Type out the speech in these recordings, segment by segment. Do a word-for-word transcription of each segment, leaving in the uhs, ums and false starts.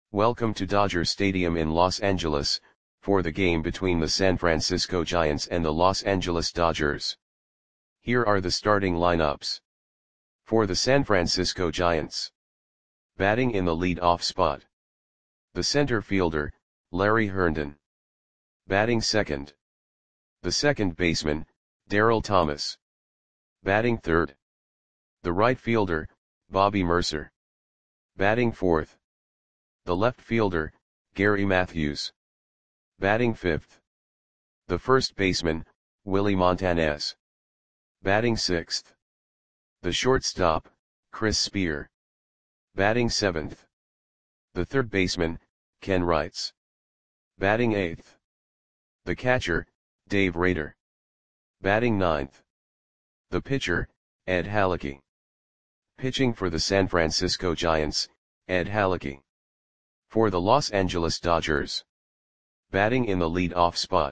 Welcome to Dodger Stadium in Los Angeles, for the game between the San Francisco Giants and the Los Angeles Dodgers. Here are the starting lineups. For the San Francisco Giants. Batting in the lead-off spot. The center fielder, Larry Herndon. Batting second. The second baseman, Daryl Thomas. Batting third. The right fielder, Bobby Murcer. Batting fourth. The left fielder, Gary Matthews. Batting fifth. The first baseman, Willie Montanez. Batting sixth. The shortstop, Chris Spear. Batting seventh. The third baseman, Ken Wrights. Batting eighth. The catcher, Dave Rader. Batting ninth. The pitcher, Ed Halicki. Pitching for the San Francisco Giants, Ed Halicki. For the Los Angeles Dodgers. Batting in the lead-off spot.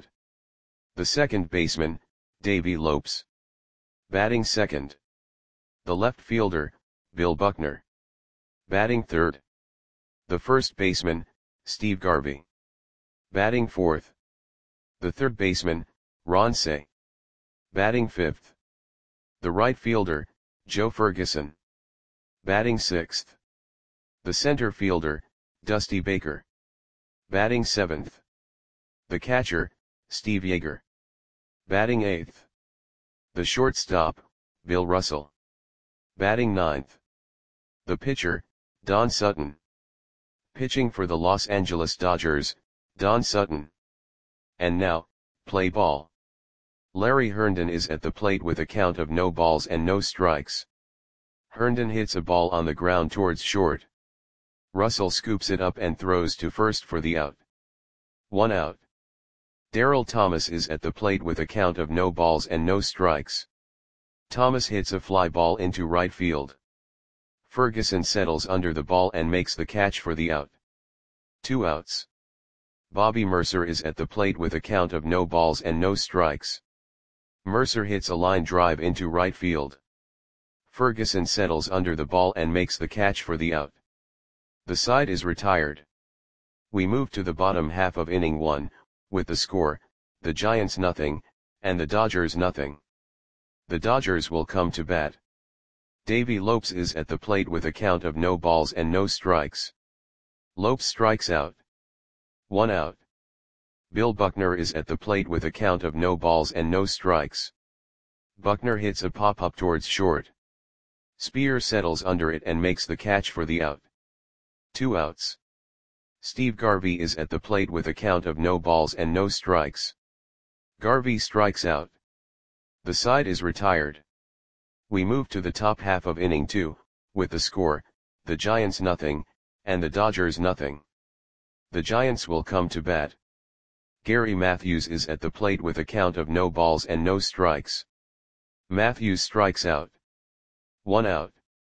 The second baseman, Davey Lopes. Batting second. The left fielder, Bill Buckner. Batting third. The first baseman, Steve Garvey. Batting fourth. The third baseman, Ron Cey. Batting fifth. The right fielder, Joe Ferguson. Batting sixth. The center fielder, Dusty Baker. Batting seventh. The catcher, Steve Yeager. Batting eighth. The shortstop, Bill Russell. Batting ninth. The pitcher, Don Sutton. Pitching for the Los Angeles Dodgers, Don Sutton. And now, play ball. Larry Herndon is at the plate with a count of no balls and no strikes. Herndon hits a ball on the ground towards short. Russell scoops it up and throws to first for the out. One out. Daryl Thomas is at the plate with a count of no balls and no strikes. Thomas hits a fly ball into right field. Ferguson settles under the ball and makes the catch for the out. Two outs. Bobby Murcer is at the plate with a count of no balls and no strikes. Murcer hits a line drive into right field. Ferguson settles under the ball and makes the catch for the out. The side is retired. We move to the bottom half of inning one, with the score, the Giants nothing, and the Dodgers nothing. The Dodgers will come to bat. Davey Lopes is at the plate with a count of no balls and no strikes. Lopes strikes out. One out. Bill Buckner is at the plate with a count of no balls and no strikes. Buckner hits a pop-up towards short. Spear settles under it and makes the catch for the out. Two outs. Steve Garvey is at the plate with a count of no balls and no strikes. Garvey strikes out. The side is retired. We move to the top half of inning two, with the score, the Giants nothing, and the Dodgers nothing. The Giants will come to bat. Gary Matthews is at the plate with a count of no balls and no strikes. Matthews strikes out. One out.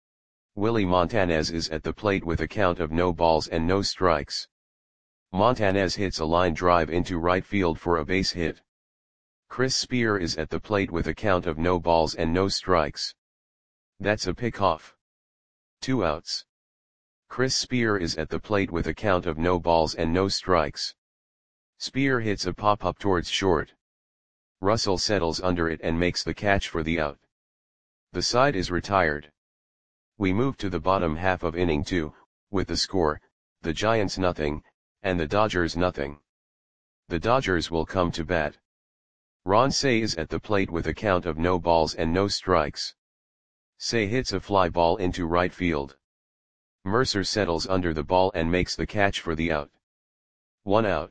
Willie Montanez is at the plate with a count of no balls and no strikes. Montanez hits a line drive into right field for a base hit. Chris Spear is at the plate with a count of no balls and no strikes. That's a pickoff. Two outs. Chris Spear is at the plate with a count of no balls and no strikes. Spear hits a pop-up towards short. Russell settles under it and makes the catch for the out. The side is retired. We move to the bottom half of inning two, with the score, the Giants nothing, and the Dodgers nothing. The Dodgers will come to bat. Ron Cey is at the plate with a count of no balls and no strikes. Cey hits a fly ball into right field. Murcer settles under the ball and makes the catch for the out. One out.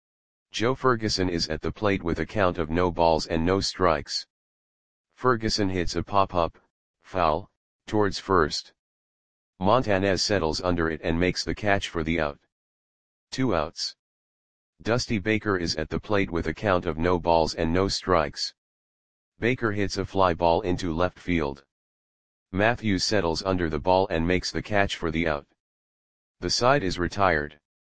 Joe Ferguson is at the plate with a count of no balls and no strikes. Ferguson hits a pop-up, foul, towards first. Montanez settles under it and makes the catch for the out. Two outs. Dusty Baker is at the plate with a count of no balls and no strikes. Baker hits a fly ball into left field. Matthews settles under the ball and makes the catch for the out. The side is retired.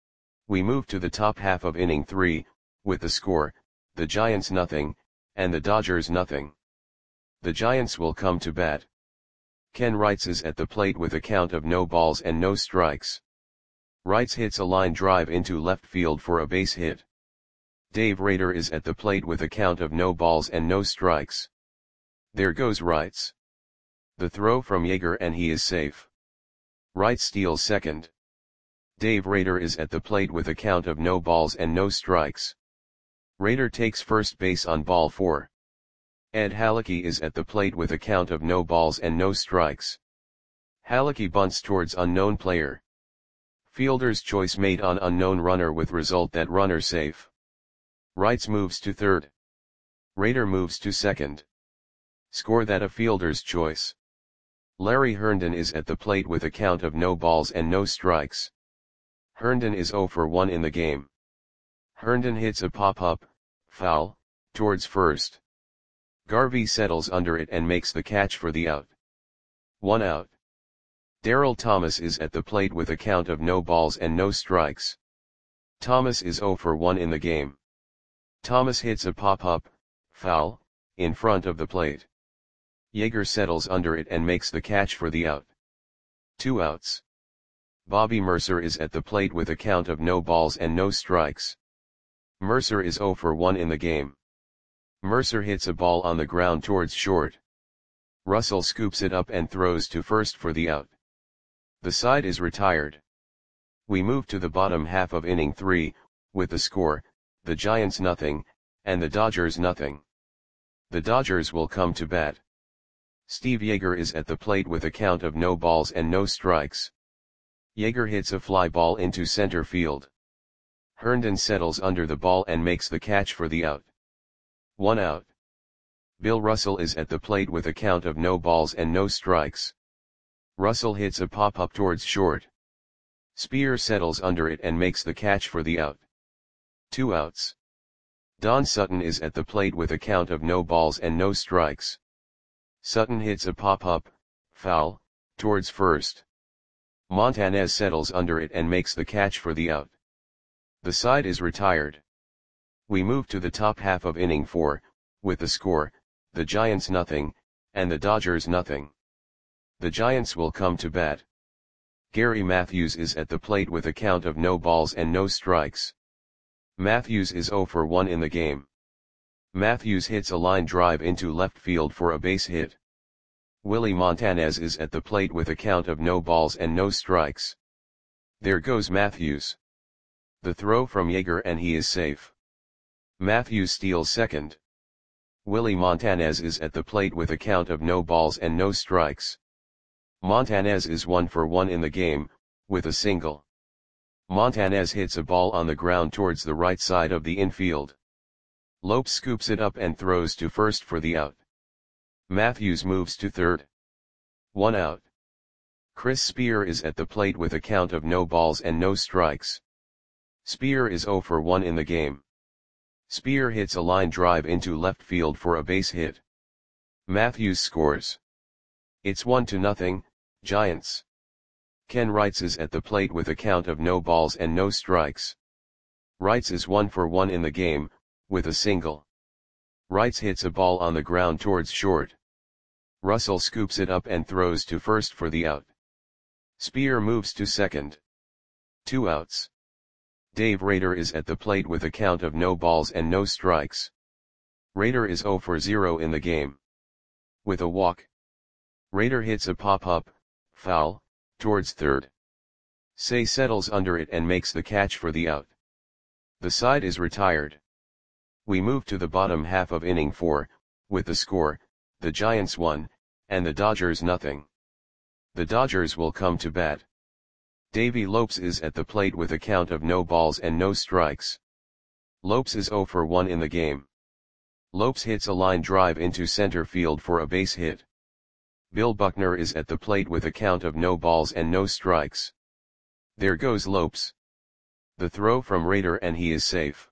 We move to the top half of inning three, with the score, the Giants nothing, and the Dodgers nothing. The Giants will come to bat. Ken Wrights is at the plate with a count of no balls and no strikes. Wrights hits a line drive into left field for a base hit. Dave Rader is at the plate with a count of no balls and no strikes. There goes Wrights. The throw from Yeager and he is safe. Wrights steals second. Dave Rader is at the plate with a count of no balls and no strikes. Rader takes first base on ball four. Ed Halicki is at the plate with a count of no balls and no strikes. Halicki bunts towards unknown player. Fielder's choice made on unknown runner with result that runner safe. Wrights moves to third. Rader moves to second. Score that a fielder's choice. Larry Herndon is at the plate with a count of no balls and no strikes. Herndon is zero for one in the game. Herndon hits a pop-up, foul, towards first. Garvey settles under it and makes the catch for the out. One out. Darryl Thomas is at the plate with a count of no balls and no strikes. Thomas is zero for one in the game. Thomas hits a pop-up, foul, in front of the plate. Yeager settles under it and makes the catch for the out. Two outs. Bobby Mercer is at the plate with a count of no balls and no strikes. Mercer is zero for one in the game. Mercer hits a ball on the ground towards short. Russell scoops it up and throws to first for the out. The side is retired. We move to the bottom half of inning three, with the score, the Giants nothing, and the Dodgers nothing. The Dodgers will come to bat. Steve Yeager is at the plate with a count of no balls and no strikes. Yeager hits a fly ball into center field. Herndon settles under the ball and makes the catch for the out. One out. Bill Russell is at the plate with a count of no balls and no strikes. Russell hits a pop-up towards short. Spear settles under it and makes the catch for the out. Two outs. Don Sutton is at the plate with a count of no balls and no strikes. Sutton hits a pop-up, foul, towards first. Montanez settles under it and makes the catch for the out. The side is retired. We move to the top half of inning four, with the score, the Giants nothing, and the Dodgers nothing. The Giants will come to bat. Gary Matthews is at the plate with a count of no balls and no strikes. Matthews is zero for one in the game. Matthews hits a line drive into left field for a base hit. Willie Montanez is at the plate with a count of no balls and no strikes. There goes Matthews. The throw from Yeager and he is safe. Matthews steals second. Willie Montanez is at the plate with a count of no balls and no strikes. Montanez is one for one in the game, with a single. Montanez hits a ball on the ground towards the right side of the infield. Lopes scoops it up and throws to first for the out. Matthews moves to third. One out. Chris Spear is at the plate with a count of no balls and no strikes. Spear is zero for one in the game. Spear hits a line drive into left field for a base hit. Matthews scores. It's one to nothing, Giants. Ken Wrights is at the plate with a count of no balls and no strikes. Wrights is one for one in the game, with a single. Wrights hits a ball on the ground towards short. Russell scoops it up and throws to first for the out. Spear moves to second. Two outs. Dave Rader is at the plate with a count of no balls and no strikes. Rader is zero for zero in the game. With a walk. Rader hits a pop-up, foul, towards third. Say settles under it and makes the catch for the out. The side is retired. We move to the bottom half of inning four, with the score, the Giants one, and the Dodgers nothing. The Dodgers will come to bat. Davey Lopes is at the plate with a count of no balls and no strikes. Lopes is zero for one in the game. Lopes hits a line drive into center field for a base hit. Bill Buckner is at the plate with a count of no balls and no strikes. There goes Lopes. The throw from Rader and he is safe.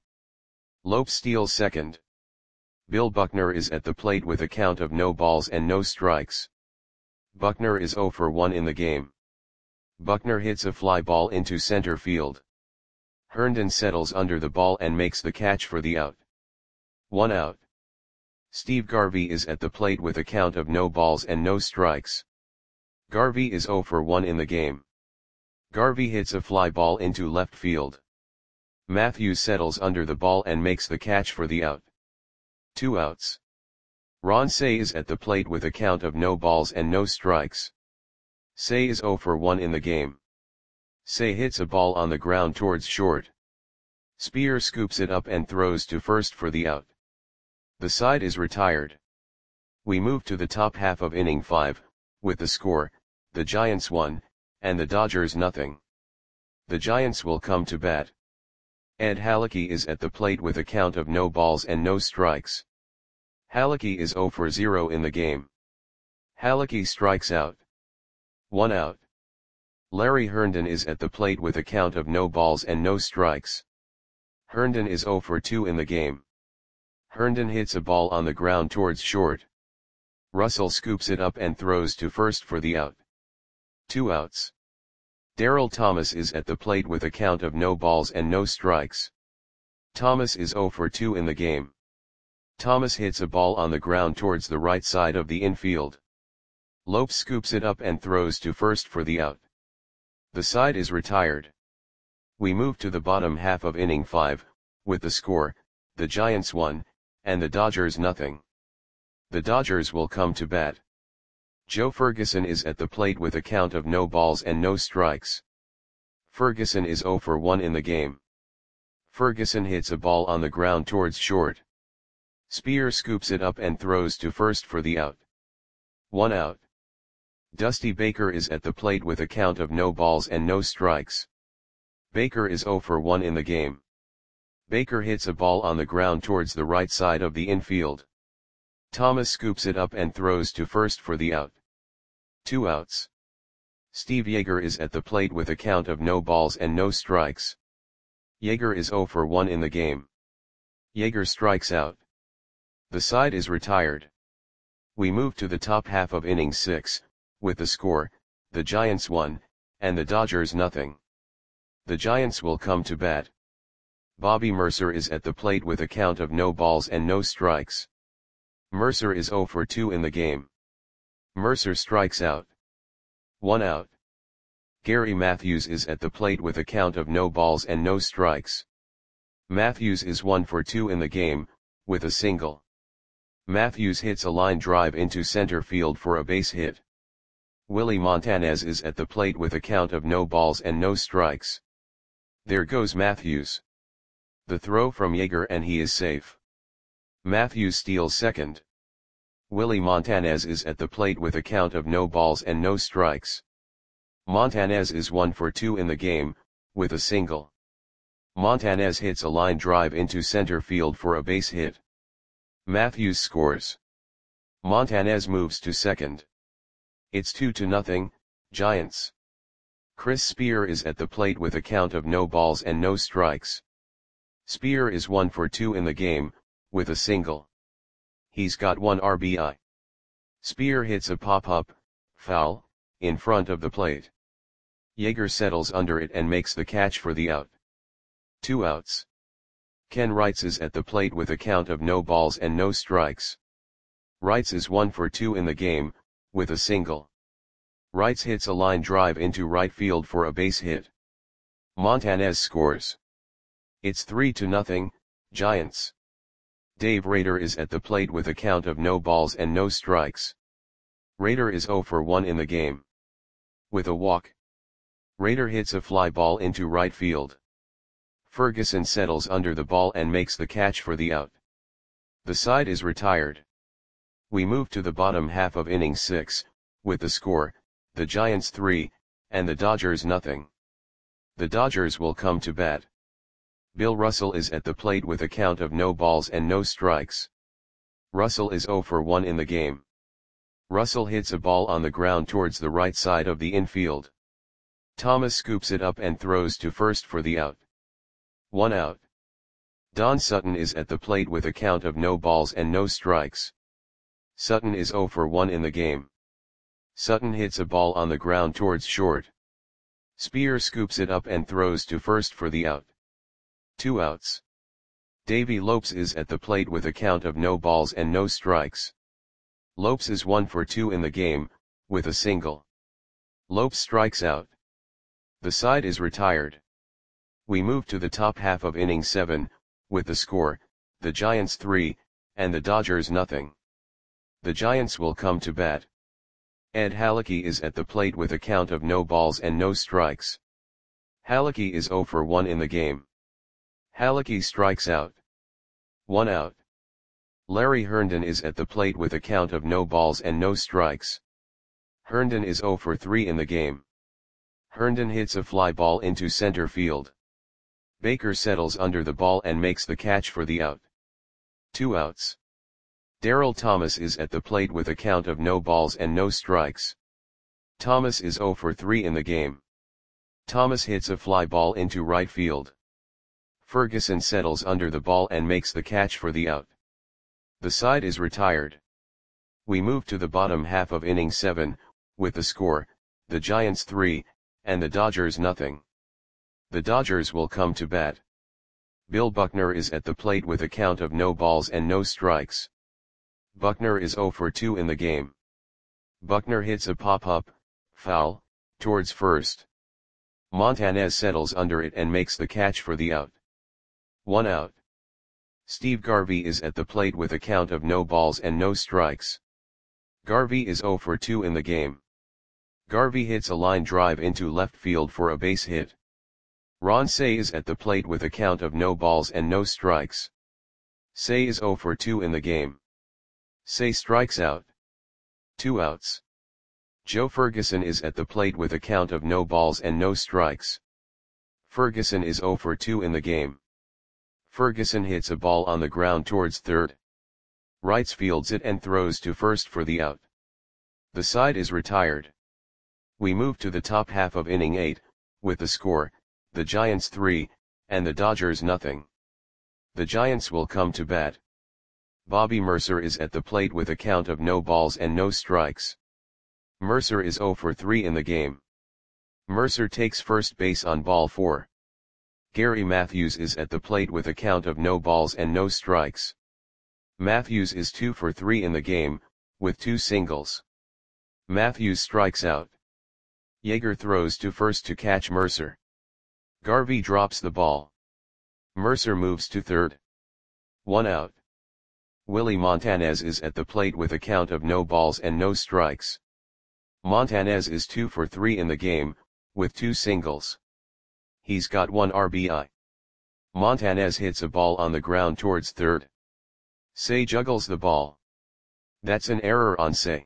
Lopes steals second. Bill Buckner is at the plate with a count of no balls and no strikes. Buckner is zero for one in the game. Buckner hits a fly ball into center field. Herndon settles under the ball and makes the catch for the out. One out. Steve Garvey is at the plate with a count of no balls and no strikes. Garvey is zero for one in the game. Garvey hits a fly ball into left field. Matthews settles under the ball and makes the catch for the out. Two outs. Ron Cey is at the plate with a count of no balls and no strikes. Cey is zero for one in the game. Cey hits a ball on the ground towards short. Spear scoops it up and throws to first for the out. The side is retired. We move to the top half of inning five, with the score, the Giants one, and the Dodgers nothing. The Giants will come to bat. Ed Halicki is at the plate with a count of no balls and no strikes. Halicki is zero for zero in the game. Halicki strikes out. One out. Larry Herndon is at the plate with a count of no balls and no strikes. Herndon is zero for two in the game. Herndon hits a ball on the ground towards short. Russell scoops it up and throws to first for the out. Two outs. Darrell Thomas is at the plate with a count of no balls and no strikes. Thomas is zero for two in the game. Thomas hits a ball on the ground towards the right side of the infield. Lopes scoops it up and throws to first for the out. The side is retired. We move to the bottom half of inning five, with the score, the Giants one, and the Dodgers nothing. The Dodgers will come to bat. Joe Ferguson is at the plate with a count of no balls and no strikes. Ferguson is zero for one in the game. Ferguson hits a ball on the ground towards short. Spear scoops it up and throws to first for the out. One out. Dusty Baker is at the plate with a count of no balls and no strikes. Baker is zero for one in the game. Baker hits a ball on the ground towards the right side of the infield. Thomas scoops it up and throws to first for the out. Two outs. Steve Yeager is at the plate with a count of no balls and no strikes. Yeager is zero for one in the game. Yeager strikes out. The side is retired. We move to the top half of inning six, with the score, the Giants one, and the Dodgers nothing. The Giants will come to bat. Bobby Mercer is at the plate with a count of no balls and no strikes. Mercer is zero for two in the game. Mercer strikes out. One out. Gary Matthews is at the plate with a count of no balls and no strikes. Matthews is one for two in the game, with a single. Matthews hits a line drive into center field for a base hit. Willie Montanez is at the plate with a count of no balls and no strikes. There goes Matthews. The throw from Yeager and he is safe. Matthews steals second. Willie Montanez is at the plate with a count of no balls and no strikes. Montanez is one for two in the game, with a single. Montanez hits a line drive into center field for a base hit. Matthews scores. Montanez moves to second. It's two to nothing, Giants. Chris Spear is at the plate with a count of no balls and no strikes. Spear is one for two in the game, with a single. He's got one R B I. Spear hits a pop-up, foul, in front of the plate. Yeager settles under it and makes the catch for the out. Two outs. Ken Wrights is at the plate with a count of no balls and no strikes. Wrights is one for two in the game, with a single. Wrights hits a line drive into right field for a base hit. Montanez scores. It's three to nothing, Giants. Dave Rader is at the plate with a count of no balls and no strikes. Rader is zero for one in the game. With a walk. Rader hits a fly ball into right field. Ferguson settles under the ball and makes the catch for the out. The side is retired. We move to the bottom half of inning six, with the score, the Giants three, and the Dodgers nothing. The Dodgers will come to bat. Bill Russell is at the plate with a count of no balls and no strikes. Russell is zero for one in the game. Russell hits a ball on the ground towards the right side of the infield. Thomas scoops it up and throws to first for the out. One out. Don Sutton is at the plate with a count of no balls and no strikes. Sutton is zero for one in the game. Sutton hits a ball on the ground towards short. Spear scoops it up and throws to first for the out. Two outs. Davey Lopes is at the plate with a count of no balls and no strikes. Lopes is one for two in the game, with a single. Lopes strikes out. The side is retired. We move to the top half of inning seven, with the score, the Giants three, and the Dodgers nothing. The Giants will come to bat. Ed Halicki is at the plate with a count of no balls and no strikes. Halicki is zero for one in the game. Halicki strikes out. One out. Larry Herndon is at the plate with a count of no balls and no strikes. Herndon is zero for three in the game. Herndon hits a fly ball into center field. Baker settles under the ball and makes the catch for the out. Two outs. Darryl Thomas is at the plate with a count of no balls and no strikes. Thomas is zero for three in the game. Thomas hits a fly ball into right field. Ferguson settles under the ball and makes the catch for the out. The side is retired. We move to the bottom half of inning seven, with the score, the Giants three, and the Dodgers nothing. The Dodgers will come to bat. Bill Buckner is at the plate with a count of no balls and no strikes. Buckner is zero for two in the game. Buckner hits a pop-up, foul, towards first. Montanez settles under it and makes the catch for the out. One out. Steve Garvey is at the plate with a count of no balls and no strikes. Garvey is zero for two in the game. Garvey hits a line drive into left field for a base hit. Ron Cey is at the plate with a count of no balls and no strikes. Cey is zero for two in the game. Cey strikes out. Two outs. Joe Ferguson is at the plate with a count of no balls and no strikes. Ferguson is zero for two in the game. Ferguson hits a ball on the ground towards third. Wrights fields it and throws to first for the out. The side is retired. We move to the top half of inning eight, with the score, the Giants three, and the Dodgers nothing. The Giants will come to bat. Bobby Mercer is at the plate with a count of no balls and no strikes. Mercer is zero for three in the game. Mercer takes first base on ball four. Gary Matthews is at the plate with a count of no balls and no strikes. Matthews is two for three in the game, with two singles. Matthews strikes out. Yeager throws to first to catch Mercer. Garvey drops the ball. Mercer moves to third. One out. Willie Montanez is at the plate with a count of no balls and no strikes. Montanez is two for three in the game, with two singles. He's got one R B I. Montanez hits a ball on the ground towards third. Cey juggles the ball. That's an error on Cey.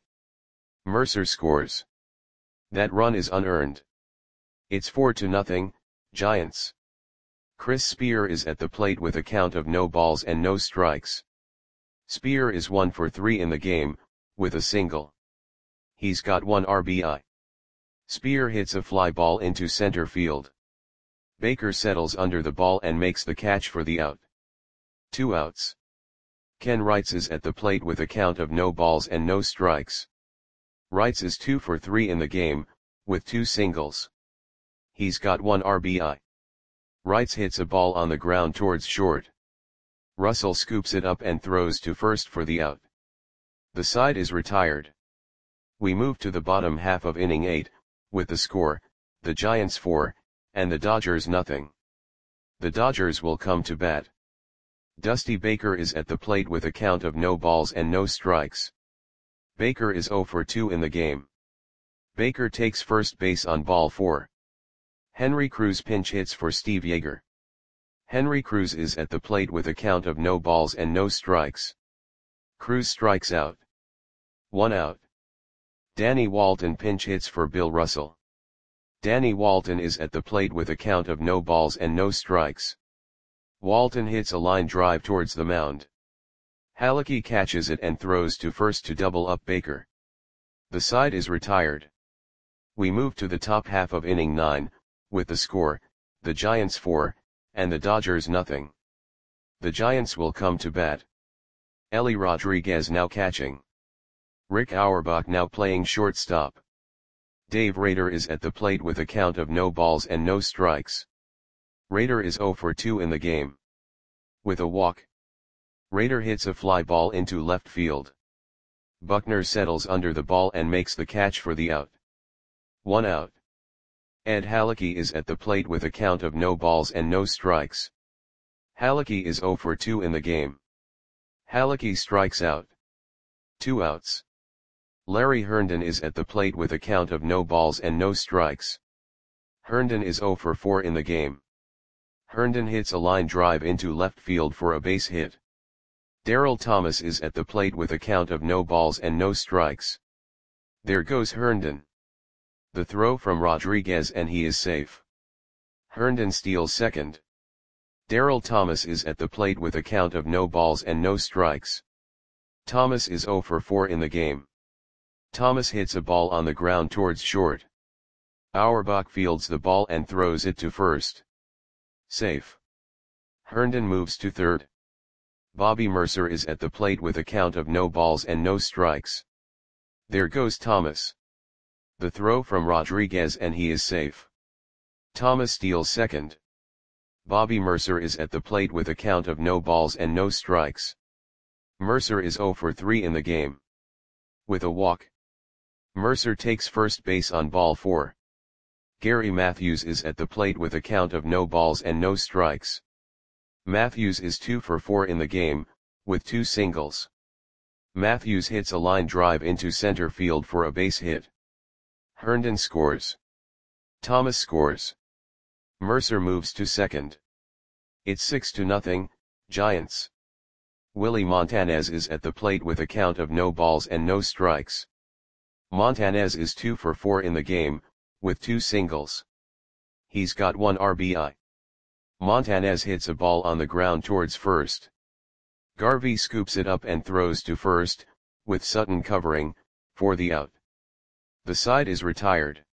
Mercer scores. That run is unearned. It's four to nothing, Giants. Chris Spear is at the plate with a count of no balls and no strikes. Spear is one for three in the game, with a single. He's got one R B I. Spear hits a fly ball into center field. Baker settles under the ball and makes the catch for the out. Two outs. Ken Wrights is at the plate with a count of no balls and no strikes. Wrights is two for three in the game, with two singles. He's got one R B I. Wrights hits a ball on the ground towards short. Russell scoops it up and throws to first for the out. The side is retired. We move to the bottom half of inning eight, with the score, the Giants four, and the Dodgers nothing. The Dodgers will come to bat. Dusty Baker is at the plate with a count of no balls and no strikes. Baker is zero for two in the game. Baker takes first base on ball four. Henry Cruz pinch hits for Steve Yeager. Henry Cruz is at the plate with a count of no balls and no strikes. Cruz strikes out. One out. Danny Walton pinch hits for Bill Russell. Danny Walton is at the plate with a count of no balls and no strikes. Walton hits a line drive towards the mound. Halicki catches it and throws to first to double up Baker. The side is retired. We move to the top half of inning nine, with the score, the Giants four, and the Dodgers nothing. The Giants will come to bat. Ellie Rodriguez now catching. Rick Auerbach now playing shortstop. Dave Rader is at the plate with a count of no balls and no strikes. Rader is zero for two in the game. With a walk. Rader hits a fly ball into left field. Buckner settles under the ball and makes the catch for the out. One out. Ed Halicki is at the plate with a count of no balls and no strikes. Halicki is zero for two in the game. Halicki strikes out. Two outs. Larry Herndon is at the plate with a count of no balls and no strikes. Herndon is zero for four in the game. Herndon hits a line drive into left field for a base hit. Darryl Thomas is at the plate with a count of no balls and no strikes. There goes Herndon. The throw from Rodriguez and he is safe. Herndon steals second. Darryl Thomas is at the plate with a count of no balls and no strikes. Thomas is zero for four in the game. Thomas hits a ball on the ground towards short. Auerbach fields the ball and throws it to first. Safe. Herndon moves to third. Bobby Mercer is at the plate with a count of no balls and no strikes. There goes Thomas. The throw from Rodriguez and he is safe. Thomas steals second. Bobby Mercer is at the plate with a count of no balls and no strikes. Mercer is zero for three in the game. With a walk. Mercer takes first base on ball four. Gary Matthews is at the plate with a count of no balls and no strikes. Matthews is two for four in the game, with two singles. Matthews hits a line drive into center field for a base hit. Herndon scores. Thomas scores. Mercer moves to second. It's six to nothing, Giants. Willie Montanez is at the plate with a count of no balls and no strikes. Montanez is two for four in the game, with two singles. He's got one R B I. Montanez hits a ball on the ground towards first. Garvey scoops it up and throws to first, with Sutton covering, for the out. The side is retired.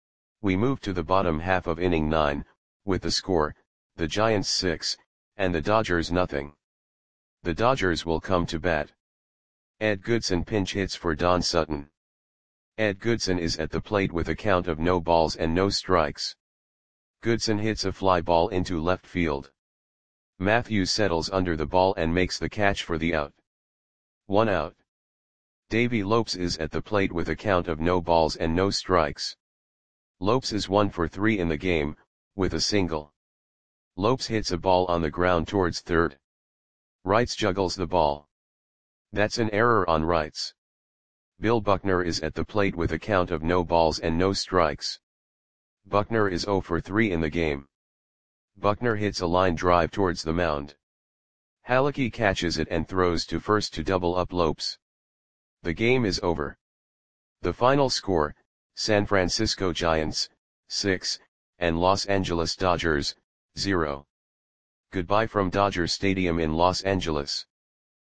We move to the bottom half of inning nine, with the score, the Giants six, and the Dodgers nothing. The Dodgers will come to bat. Ed Goodson pinch hits for Don Sutton. Ed Goodson is at the plate with a count of no balls and no strikes. Goodson hits a fly ball into left field. Matthews settles under the ball and makes the catch for the out. One out. Davey Lopes is at the plate with a count of no balls and no strikes. Lopes is one for three in the game, with a single. Lopes hits a ball on the ground towards third. Wrights juggles the ball. That's an error on Wrights. Bill Buckner is at the plate with a count of no balls and no strikes. Buckner is zero for three in the game. Buckner hits a line drive towards the mound. Halicki catches it and throws to first to double up Lopes. The game is over. The final score, San Francisco Giants, six, and Los Angeles Dodgers, zero. Goodbye from Dodger Stadium in Los Angeles.